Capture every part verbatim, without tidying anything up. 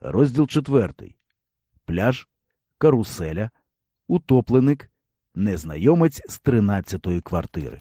Розділ четвертий. Пляж, каруселя, утопленик, незнайомець з тринадцятої квартири.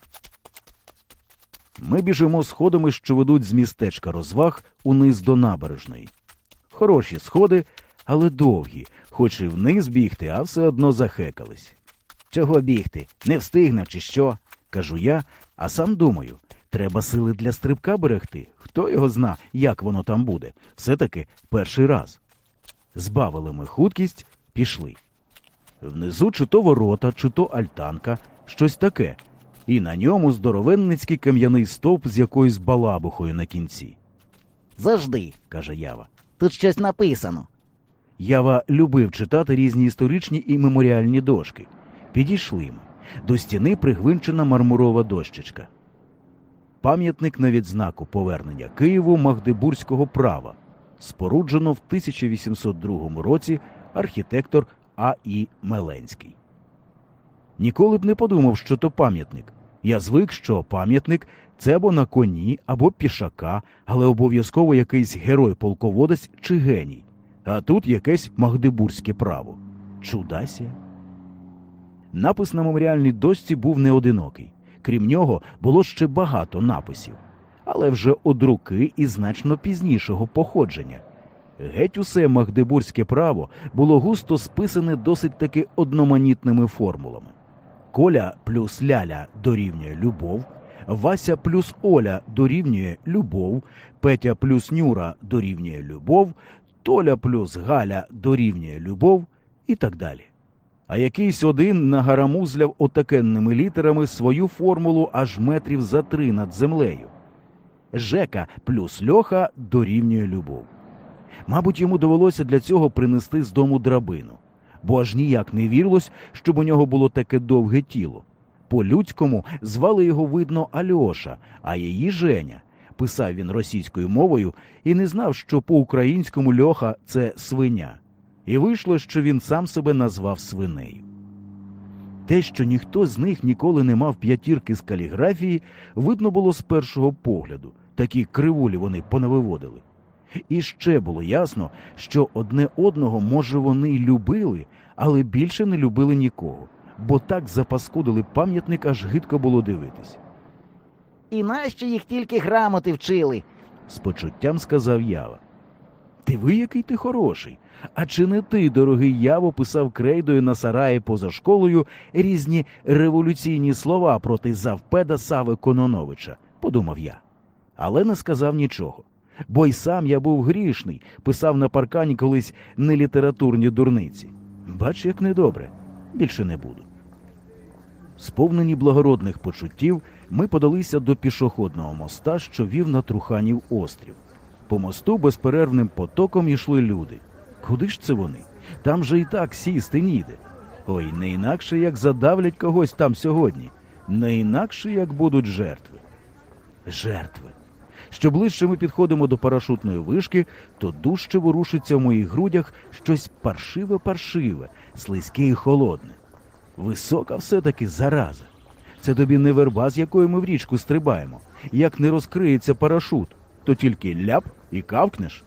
Ми біжимо сходами, що ведуть з містечка розваг униз до набережної. Хороші сходи, але довгі, хоч і вниз бігти, а все одно захекались. Чого бігти? Не встигнем чи що? Кажу я, а сам думаю, треба сили для стрибка берегти. Хто його зна, як воно там буде. Все-таки перший раз. Збавили ми худкість, пішли. Внизу чи то ворота, чи то альтанка, щось таке. І на ньому здоровенницький кам'яний стовп з якоюсь балабухою на кінці. «Завжди», – каже Ява. «Тут щось написано». Ява любив читати різні історичні і меморіальні дошки. Підійшли ми. До стіни пригвинчена мармурова дощечка. Пам'ятник на відзнаку повернення Києву магдебурзького права. Споруджено в тисяча вісімсот другому році архітектор А І Меленський. Ніколи б не подумав, що то пам'ятник. Я звик, що пам'ятник – це або на коні, або пішака, але обов'язково якийсь герой-полководець чи геній. А тут якесь магдебурзьке право. Чудасія. Напис на меморіальній дошці був неодинокий. Крім нього, було ще багато написів. Але вже од руки і значно пізнішого походження. Геть усе магдебурзьке право було густо списане досить таки одноманітними формулами. Коля плюс Ляля дорівнює любов, Вася плюс Оля дорівнює любов, Петя плюс Нюра дорівнює любов, Толя плюс Галя дорівнює любов і так далі. А якийсь один нагарамузляв отакенними літерами свою формулу аж метрів за три над землею. Жека плюс Льоха дорівнює любов. Мабуть, йому довелося для цього принести з дому драбину, бо аж ніяк не вірилось, щоб у нього було таке довге тіло. По-людському звали його, видно, Альоша, а її Женя. Писав він російською мовою і не знав, що по-українському Льоха – це свиня. І вийшло, що він сам себе назвав свинею. Те, що ніхто з них ніколи не мав п'ятірки з каліграфії, видно було з першого погляду. Такі кривулі вони понавиводили. І ще було ясно, що одне одного, може, вони й любили, але більше не любили нікого, бо так запаскудили пам'ятник, аж гидко було дивитись. «І нащо їх тільки грамоти вчили?» – з почуттям сказав Ява. «Диви, який ти хороший! А чи не ти, дорогий Яво, писав крейдою на сараї поза школою різні революційні слова проти завпеда Сави Кононовича?» – подумав я. Але не сказав нічого. Бо й сам я був грішний, писав на паркані колись нелітературні дурниці. Бач, як недобре. Більше не буду. Сповнені благородних почуттів, ми подалися до пішохідного моста, що вів на Труханів острів. По мосту безперервним потоком йшли люди. Куди ж це вони? Там же і так сісти ніде. Ой, не інакше, як задавлять когось там сьогодні. Не інакше, як будуть жертви. Жертви. Що ближче ми підходимо до парашутної вишки, то дужче ворушиться в моїх грудях щось паршиве-паршиве, слизьке і холодне. Висока все-таки зараза. Це тобі не верба, з якою ми в річку стрибаємо. Як не розкриється парашут, то тільки ляп і кавкнеш.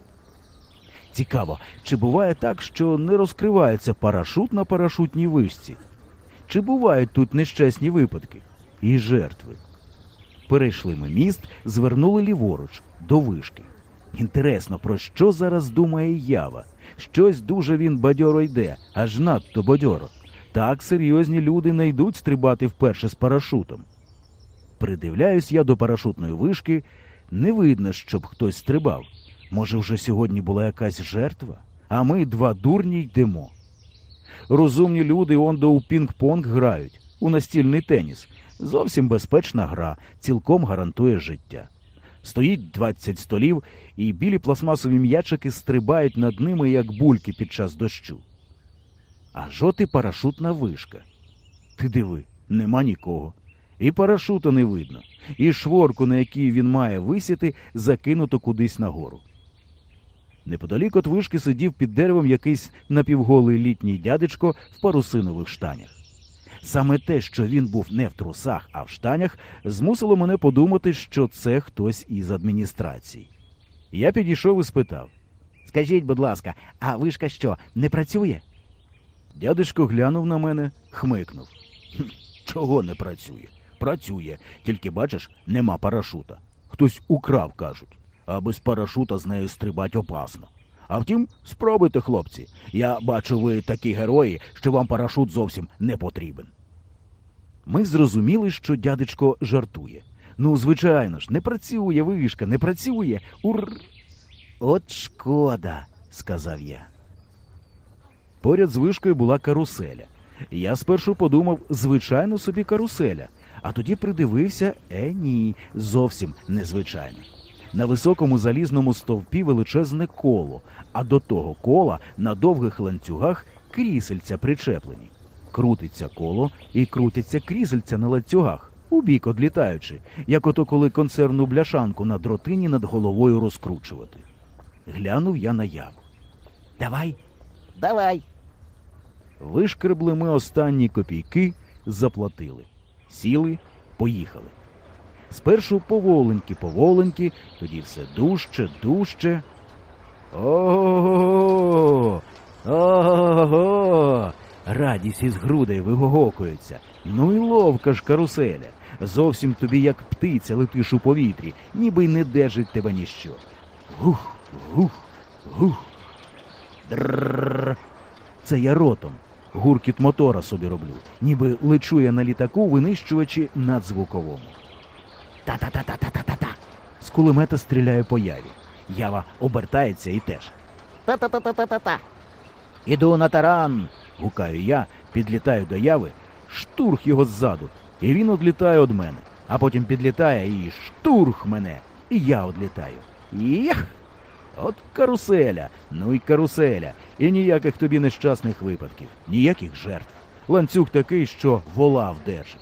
Цікаво, чи буває так, що не розкривається парашут на парашутній вишці? Чи бувають тут нещасні випадки? І жертви? Перейшли ми міст, звернули ліворуч, до вишки. Інтересно, про що зараз думає Ява? Щось дуже він бадьоро йде, аж надто бадьоро. Так серйозні люди не йдуть стрибати вперше з парашутом. Придивляюсь я до парашутної вишки, не видно, щоб хтось стрибав. Може, вже сьогодні була якась жертва? А ми, два дурні, йдемо. Розумні люди ондо у пінг-понг грають, у настільний теніс. Зовсім безпечна гра, цілком гарантує життя. Стоїть двадцять столів, і білі пластмасові м'ячики стрибають над ними, як бульки під час дощу. А жоти парашутна вишка. Ти диви, нема нікого. І парашута не видно, і шворку, на якій він має висіти, закинуто кудись нагору. Неподалік от вишки сидів під деревом якийсь напівголий літній дядечко в парусинових штанях. Саме те, що він був не в трусах, а в штанях, змусило мене подумати, що це хтось із адміністрації. Я підійшов і спитав: Скажіть, будь ласка, а вишка що, не працює? Дядечко глянув на мене, хмикнув. «Хм, чого не працює? Працює, тільки, бачиш, нема парашута. Хтось украв, кажуть, а без парашута з нею стрибать опасно. А втім, спробуйте, хлопці. Я бачу, ви такі герої, що вам парашут зовсім не потрібен. Ми зрозуміли, що дядечко жартує. Ну, звичайно ж, не працює вишка, не працює. Ур... От шкода, сказав я. Поряд з вишкою була каруселя. Я спершу подумав, звичайно собі каруселя, а тоді придивився, е ні, зовсім незвичайно. На високому залізному стовпі величезне коло, а до того кола на довгих ланцюгах крісельця причеплені. Крутиться коло і крутяться крісельця на ланцюгах, убік одлітаючи, як ото коли консервну бляшанку на дротині над головою розкручувати. Глянув я на Яву. Давай, давай. Вишкребли ми останні копійки, заплатили. Сіли, поїхали. Спершу поволеньки-поволеньки, тоді все дужче, дужче. Ого! Ого! Радість із грудей вигогокується. Ну і ловка ж каруселя. Зовсім тобі як птиця летиш у повітрі, ніби й не держить тебе ніщо. Гух, гух, гух. Дрррррр. Це я ротом. Гуркіт мотора собі роблю, ніби лечу я на літаку, винищувачі надзвуковому. Та-та-та-та-та-та-та. З кулемета стріляю по Яві. Ява обертається і теж. Та-та-та-та-та-та. Іду на таран. Гукаю я, підлітаю до Яви, штурх його ззаду, і він одлітає од мене. А потім підлітає і штурх мене, і я одлітаю. Їх! От каруселя, ну й каруселя, і ніяких тобі нещасних випадків, ніяких жертв. Ланцюг такий, що вола вдержить.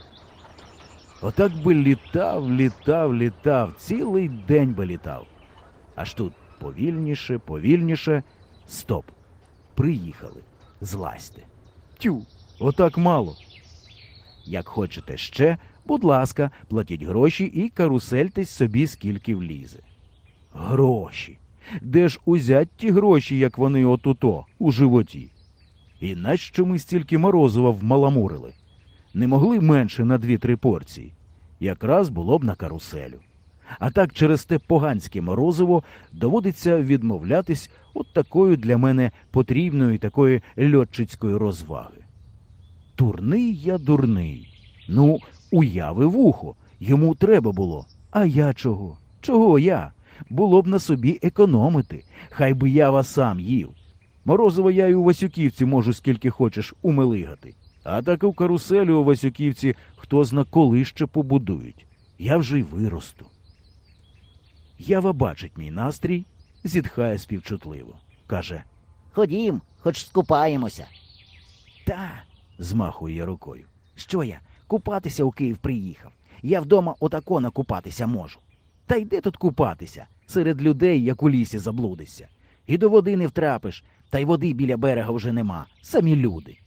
Отак би літав, літав, літав, цілий день би літав. Аж тут повільніше, повільніше, стоп. Приїхали, злазьте. Тю, отак мало. Як хочете ще, будь ласка, платіть гроші і карусельтесь собі скільки влізе. Гроші. Де ж узять ті гроші, як вони отуто, у животі? І нащо ми стільки морозива вмаламурили? Не могли менше на дві-три порції? Якраз було б на каруселю. А так через те поганське морозиво доводиться відмовлятись от такою для мене потрібної такої льотчицької розваги. Дурний я дурний. Ну, уяви вухо, йому треба було. А я чого? Чого я? Було б на собі економити, хай би Ява сам їв. Морозиво я й у Васюківці можу скільки хочеш умилигати. А таку каруселю у Васюківці хто зна коли ще побудують. Я вже й виросту. Ява бачить мій настрій, зітхає співчутливо. Каже: Ходім, хоч скупаємося. та, змахує я рукою. Що я, купатися у Київ приїхав? Я вдома отако накупатися можу. Та йди тут купатися, серед людей, як у лісі заблудишся. І до води не втрапиш, та й води біля берега вже нема, самі люди.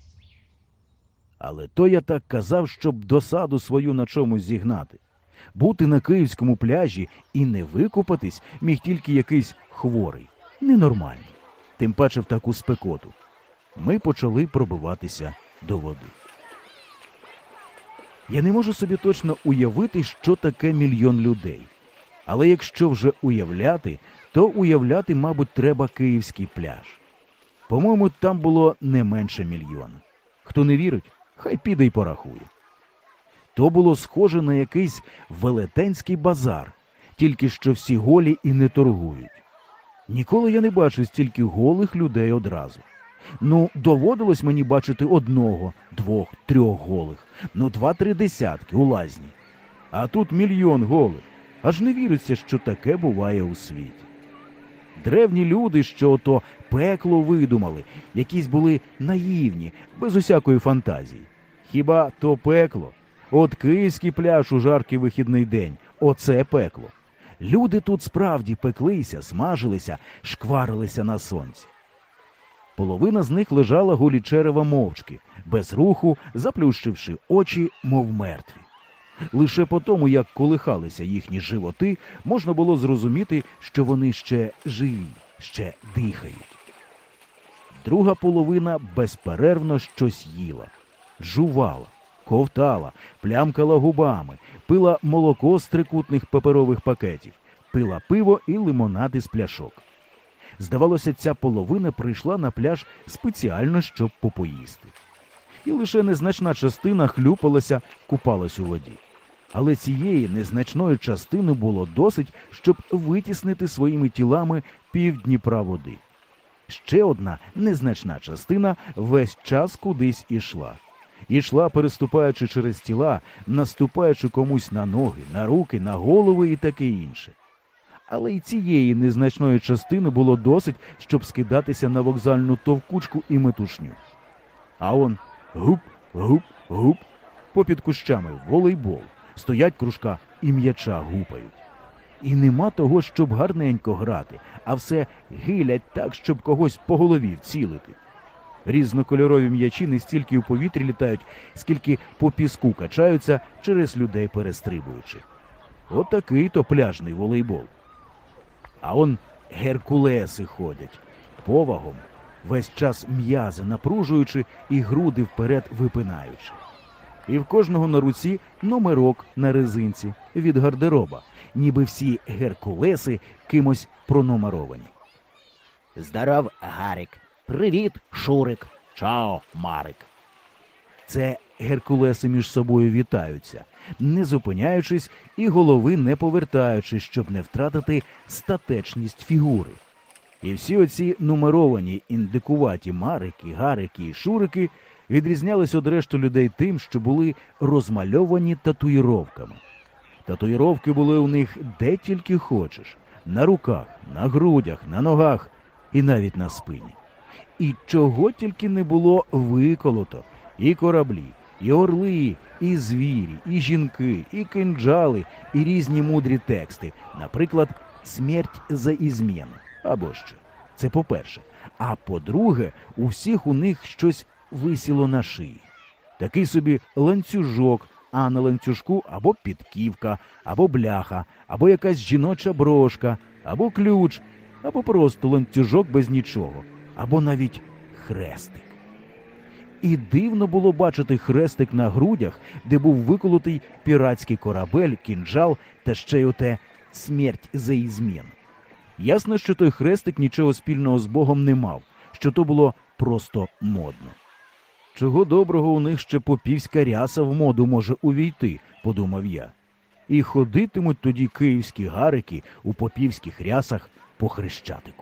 Але то я так казав, щоб досаду свою на чомусь зігнати. Бути на київському пляжі і не викупатись міг тільки якийсь хворий, ненормальний. Тим паче в таку спекоту. Ми почали пробиватися до води. Я не можу собі точно уявити, що таке мільйон людей. Але якщо вже уявляти, то уявляти, мабуть, треба київський пляж. По-моєму, там було не менше мільйона. Хто не вірить, хай піде й порахує. То було схоже на якийсь велетенський базар, тільки що всі голі і не торгують. Ніколи я не бачив стільки голих людей одразу. Ну, доводилось мені бачити одного, двох, трьох голих, ну два-три десятки у лазні. А тут мільйон голих. Аж не віриться, що таке буває у світі. Древні люди, що ото пекло видумали, якісь були наївні, без усякої фантазії. Хіба то пекло? От київський пляж у жаркий вихідний день – оце пекло. Люди тут справді пеклися, смажилися, шкварилися на сонці. Половина з них лежала голі черева мовчки, без руху, заплющивши очі, мов мертві. Лише по тому, як колихалися їхні животи, можна було зрозуміти, що вони ще живі, ще дихають. Друга половина безперервно щось їла. Жувала, ковтала, плямкала губами, пила молоко з трикутних паперових пакетів, пила пиво і лимонади з пляшок. Здавалося, ця половина прийшла на пляж спеціально, щоб попоїсти. І лише незначна частина хлюпалася, купалась у воді. Але цієї незначної частини було досить, щоб витіснити своїми тілами пів Дніпра води. Ще одна незначна частина весь час кудись ішла. Ішла, переступаючи через тіла, наступаючи комусь на ноги, на руки, на голови і таке інше. Але й цієї незначної частини було досить, щоб скидатися на вокзальну товкучку і метушню. А он гуп, гуп, гуп, попід кущами волейбол, стоять кружка і м'яча гупають. І нема того, щоб гарненько грати, а все гилять так, щоб когось по голові вцілити. Різнокольорові м'ячі не стільки у повітрі літають, скільки по піску качаються, через людей перестрибуючи. Отакий-то пляжний волейбол. А он геркулеси ходять, повагом, весь час м'язи напружуючи і груди вперед випинаючи. І в кожного на руці номерок на резинці від гардероба, ніби всі геркулеси кимось пронумеровані. Здоров, Гарик. Привіт, Шурик. Чао, Марик. Це геркулеси між собою вітаються, не зупиняючись і голови не повертаючи, щоб не втратити статечність фігури. І всі оці нумеровані індикуваті Марики, Гарики і Шурики відрізнялись від решту людей тим, що були розмальовані татуїровками. Татуїровки були у них де тільки хочеш – на руках, на грудях, на ногах і навіть на спині. І чого тільки не було виколото – і кораблі, і орли, і звірі, і жінки, і кинджали, і різні мудрі тексти, наприклад, «Смерть за ізмену» або що. Це по-перше. А по-друге, у всіх у них щось висіло на шиї. Такий собі ланцюжок, а на ланцюжку або підківка, або бляха, або якась жіноча брошка, або ключ, або просто ланцюжок без нічого, або навіть хрестик. І дивно було бачити хрестик на грудях, де був виколотий піратський корабель, кінджал та ще й оте «Смерть за ізмену». Ясно, що той хрестик нічого спільного з Богом не мав, що то було просто модно. Чого доброго у них ще попівська ряса в моду може увійти, подумав я. І ходитимуть тоді київські гарики у попівських рясах по Хрещатику.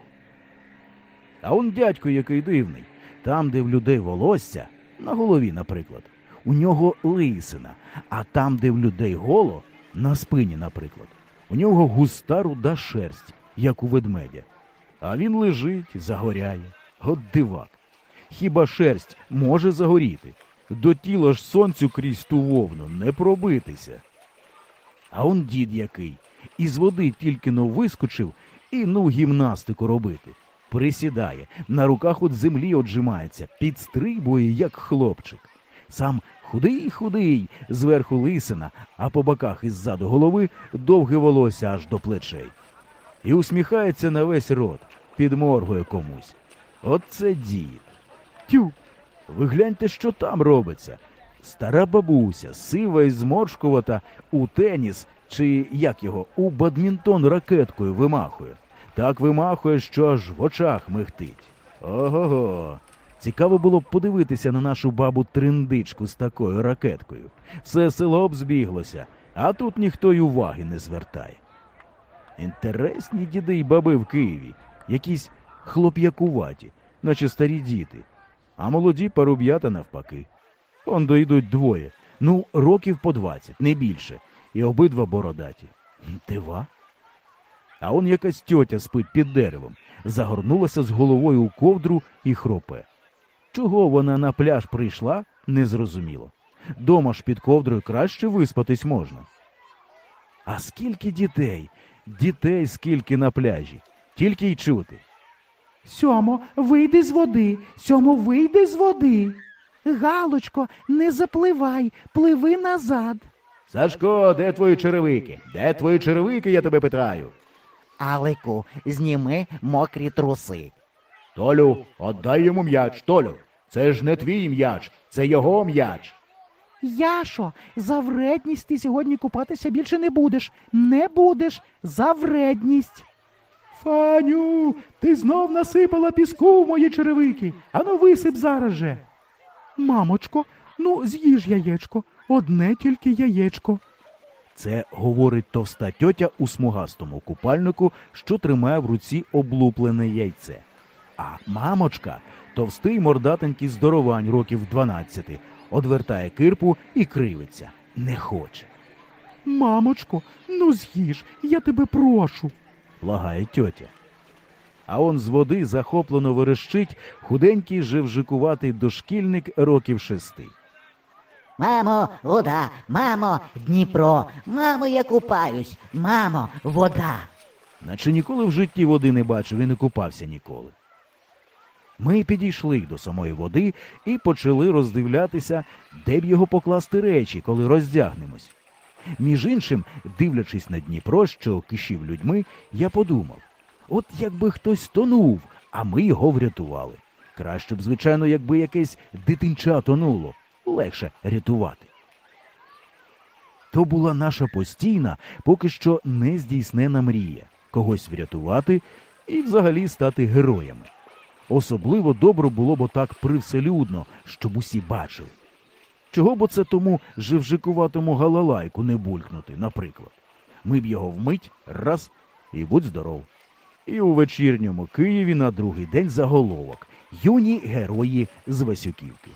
А он дядько який дивний. Там, де в людей волосся, на голові, наприклад, у нього лисина, а там, де в людей голо, на спині, наприклад, у нього густа руда шерсть, як у ведмедя. А він лежить, загоряє. От дивак. Хіба шерсть може загоріти? До тіла ж сонцю крізь ту вовну не пробитися. А он дід який. Із води тільки-но вискочив і ну гімнастику робити. Присідає, на руках от землі отжимається, підстрибує, як хлопчик. Сам худий-худий, зверху лисина, а по боках і ззаду голови довге волосся аж до плечей. І усміхається на весь рот, підморгує комусь. От це дід. Тю! Ви гляньте, що там робиться. Стара бабуся, сива і зморшкувата, у теніс, чи, як його, у бадмінтон ракеткою вимахує. Так вимахує, що аж в очах мигтить. Ого-го! Цікаво було б подивитися на нашу бабу-триндичку з такою ракеткою. Все село б збіглося, а тут ніхто й уваги не звертає. Інтересні діди й баби в Києві, якісь хлоп'якуваті, наче старі діти, а молоді паруб'ята навпаки. Он дойдуть двоє, ну, років по двадцять, не більше, і обидва бородаті. Дива? А он якась тьотя спить під деревом, загорнулася з головою у ковдру і хропе. Чого вона на пляж прийшла, незрозуміло. Дома ж під ковдрою краще виспатись можна. А скільки дітей, дітей скільки на пляжі, тільки й чути. Сьомо, вийди з води, сьомо, вийди з води. Галочко, не запливай, пливи назад. Сашко, де твої черевики? Де твої черевики, я тебе питаю? Алику, зніми мокрі труси. Толю, отдай йому м'яч, Толю. Це ж не твій м'яч, це його м'яч. Яшо, за вредність ти сьогодні купатися більше не будеш. Не будеш. За вредність. Фаню, ти знов насипала піску в мої черевики. Ану висип зараз же. Мамочко, ну з'їж яєчко. Одне тільки яєчко. Це говорить товста тьотя у смугастому купальнику, що тримає в руці облуплене яйце. А мамочка, товстий мордатенький здоровань років дванадцяти, одвертає кирпу і кривиться. Не хоче. Мамочко, ну з'їж, я тебе прошу. Благає тьотя. А он з води захоплено верещить худенький живжикуватий дошкільник років шести. Мамо, вода, мамо, Дніпро, мамо, я купаюсь, мамо, вода. Наче ніколи в житті води не бачив і не купався ніколи. Ми підійшли до самої води і почали роздивлятися, де б його покласти речі, коли роздягнемось. Між іншим, дивлячись на Дніпро, що кишів людьми, я подумав, от якби хтось тонув, а ми його врятували. Краще б, звичайно, якби якесь дитинча тонуло, легше рятувати. То була наша постійна, поки що не здійснена мрія – когось врятувати і взагалі стати героями. Особливо добре було б отак привселюдно, щоб усі бачили. Чого б оце тому живжикуватому галалайку не булькнути, наприклад? Ми б його вмить, раз, і будь здоров. І у вечірньому Києві на другий день заголовок «Юні герої з Васюківки».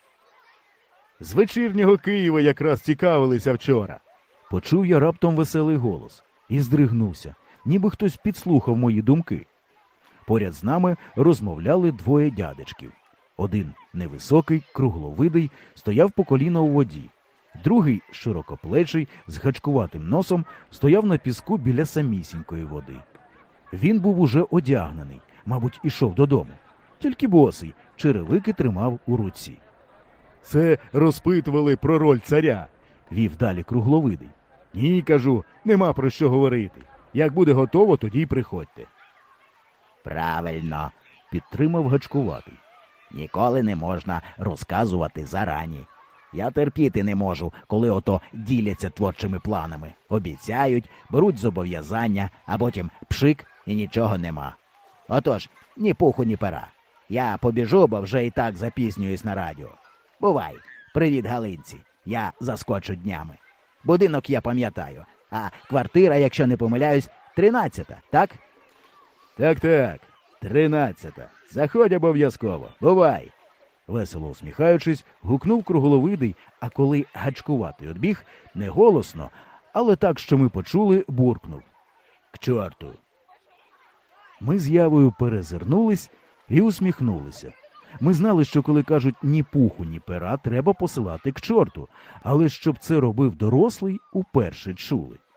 З вечірнього Києва якраз цікавилися вчора. Почув я раптом веселий голос і здригнувся, ніби хтось підслухав мої думки. Поряд з нами розмовляли двоє дядечків. Один невисокий, кругловидий, стояв по коліна у воді. Другий, широкоплечий, з гачкуватим носом, стояв на піску біля самісінької води. Він був уже одягнений, мабуть, ішов додому. Тільки босий, черевики тримав у руці. «Це розпитували про роль царя», – вів далі кругловидий. «Ні, кажу, нема про що говорити. Як буде готово, тоді й приходьте». Правильно, Підтримав гачкуватий. ніколи не можна розказувати зарані. Я терпіти не можу, коли ото діляться творчими планами. Обіцяють, беруть зобов'язання, а потім пшик і нічого нема. Отож, ні пуху, ні пера. Я побіжу, бо вже і так запізнююсь на радіо. Бувай, привіт Галинці, я заскочу днями. Будинок я пам'ятаю, а квартира, якщо не помиляюсь, тринадцята, так? «Так-так, тринадцята. Заходь обов'язково. Бувай!» Весело усміхаючись, гукнув кругловидий, а коли гачкуватий одбіг, не голосно, але так, що ми почули, буркнув. «К чорту!» Ми з Явою перезирнулись і усміхнулися. Ми знали, що коли кажуть «ні пуху, ні пера», треба посилати к чорту, але щоб це робив дорослий, уперше чули.